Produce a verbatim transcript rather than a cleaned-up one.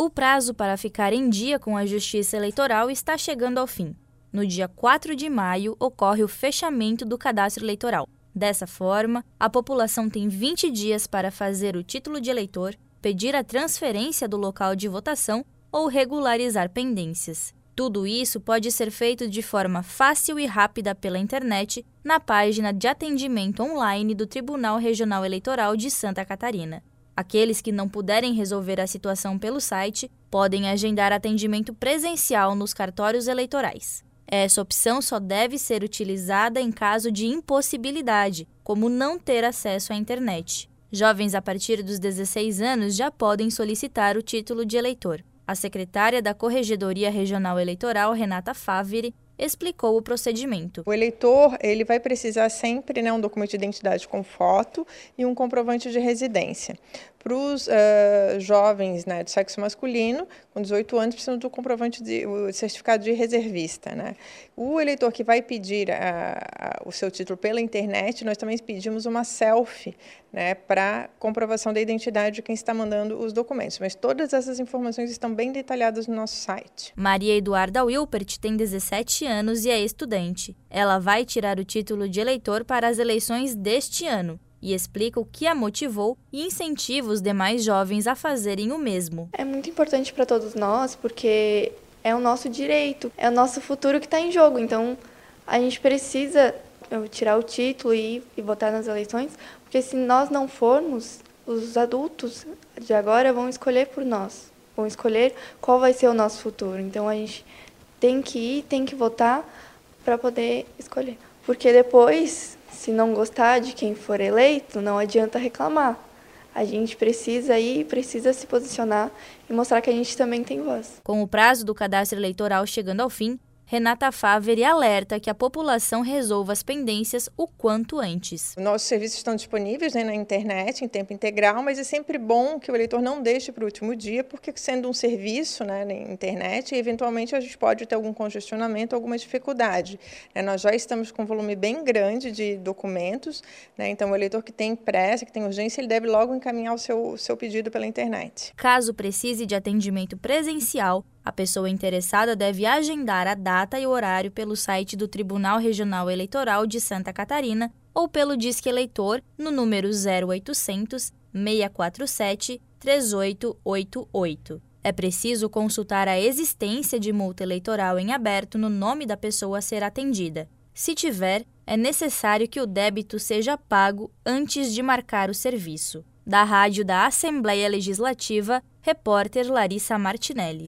O prazo para ficar em dia com a Justiça Eleitoral está chegando ao fim. No dia quatro de maio, ocorre o fechamento do cadastro eleitoral. Dessa forma, a população tem vinte dias para fazer o título de eleitor, pedir a transferência do local de votação ou regularizar pendências. Tudo isso pode ser feito de forma fácil e rápida pela internet, na página de atendimento online do Tribunal Regional Eleitoral de Santa Catarina. Aqueles que não puderem resolver a situação pelo site podem agendar atendimento presencial nos cartórios eleitorais. Essa opção só deve ser utilizada em caso de impossibilidade, como não ter acesso à internet. Jovens a partir dos dezesseis anos já podem solicitar o título de eleitor. A secretária da Corregedoria Regional Eleitoral, Renata Faveri, explicou o procedimento. O eleitor ele vai precisar sempre, né, um documento de identidade com foto e um comprovante de residência. Para os uh, jovens, né, do sexo masculino, com dezoito anos, precisam do comprovante de o certificado de reservista, né? O eleitor que vai pedir a, a, o seu título pela internet, nós também pedimos uma selfie, né, para comprovação da identidade de quem está mandando os documentos. Mas todas essas informações estão bem detalhadas no nosso site. Maria Eduarda Wilpert tem dezessete anos e é estudante. Ela vai tirar o título de eleitor para as eleições deste ano e explica o que a motivou e incentiva os demais jovens a fazerem o mesmo. É muito importante para todos nós, porque é o nosso direito, é o nosso futuro que está em jogo. Então, a gente precisa tirar o título e, e votar nas eleições, porque se nós não formos, os adultos de agora vão escolher por nós, vão escolher qual vai ser o nosso futuro. Então, a gente tem que ir, tem que votar para poder escolher. Porque depois, se não gostar de quem for eleito, não adianta reclamar. A gente precisa ir, precisa se posicionar e mostrar que a gente também tem voz. Com o prazo do cadastro eleitoral chegando ao fim, Renata Faveri alerta que a população resolva as pendências o quanto antes. Nossos serviços estão disponíveis, né, na internet, em tempo integral, mas é sempre bom que o eleitor não deixe para o último dia, porque sendo um serviço, né, na internet, eventualmente a gente pode ter algum congestionamento, alguma dificuldade. Né, nós já estamos com um volume bem grande de documentos, né, então o eleitor que tem pressa, que tem urgência, ele deve logo encaminhar o seu, o seu pedido pela internet. Caso precise de atendimento presencial, a pessoa interessada deve agendar a data e o horário pelo site do Tribunal Regional Eleitoral de Santa Catarina ou pelo Disque Eleitor no número zero oitocentos, seis quatro sete, três oito oito oito. É preciso consultar a existência de multa eleitoral em aberto no nome da pessoa a ser atendida. Se tiver, é necessário que o débito seja pago antes de marcar o serviço. Da Rádio da Assembleia Legislativa, repórter Larissa Martinelli.